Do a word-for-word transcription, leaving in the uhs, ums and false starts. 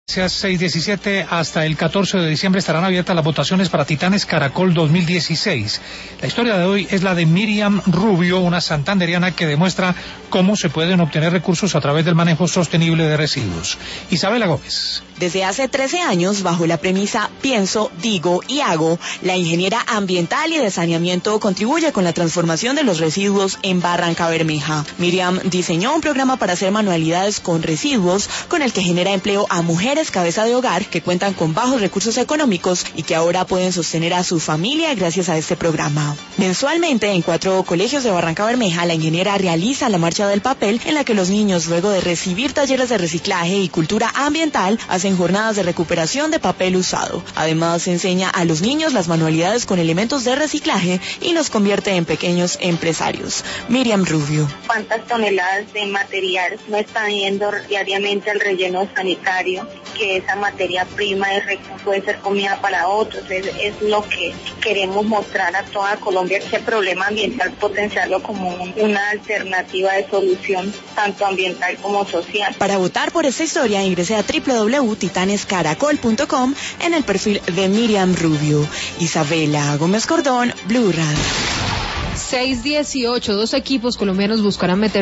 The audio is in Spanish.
seis diecisiete hasta el catorce de diciembre estarán abiertas las votaciones para Titanes Caracol dos mil dieciséis. La historia de hoy es la de Miriam Rubio, una santanderiana que demuestra cómo se pueden obtener recursos a través del manejo sostenible de residuos. Isabela Gómez. Desde hace trece años, bajo la premisa pienso, digo y hago, la ingeniera ambiental y de saneamiento contribuye con la transformación de los residuos en Barrancabermeja. Miriam diseñó un programa para hacer manualidades con residuos, con el que genera empleo a mujeres cabeza de hogar que cuentan con bajos recursos económicos y que ahora pueden sostener a su familia gracias a este programa. Mensualmente, en cuatro colegios de Barrancabermeja, la ingeniera realiza la marcha del papel, en la que los niños, luego de recibir talleres de reciclaje y cultura ambiental, hacen jornadas de recuperación de papel usado. Además, enseña a los niños las manualidades con elementos de reciclaje y los convierte en pequeños empresarios. Miriam Rubio. ¿Cuántas toneladas de material no están yendo diariamente al relleno sanitario? Que esa materia prima puede ser comida para otros. Es, es lo que queremos mostrar a toda Colombia, ese problema ambiental, potenciarlo como un, una alternativa de solución, tanto ambiental como social. Para votar por esta historia, ingrese a doble u doble u doble u punto titanes caracol punto com en el perfil de Miriam Rubio. Isabela Gómez Cordón, Blue Radio. seis dieciocho, dos equipos colombianos buscarán meter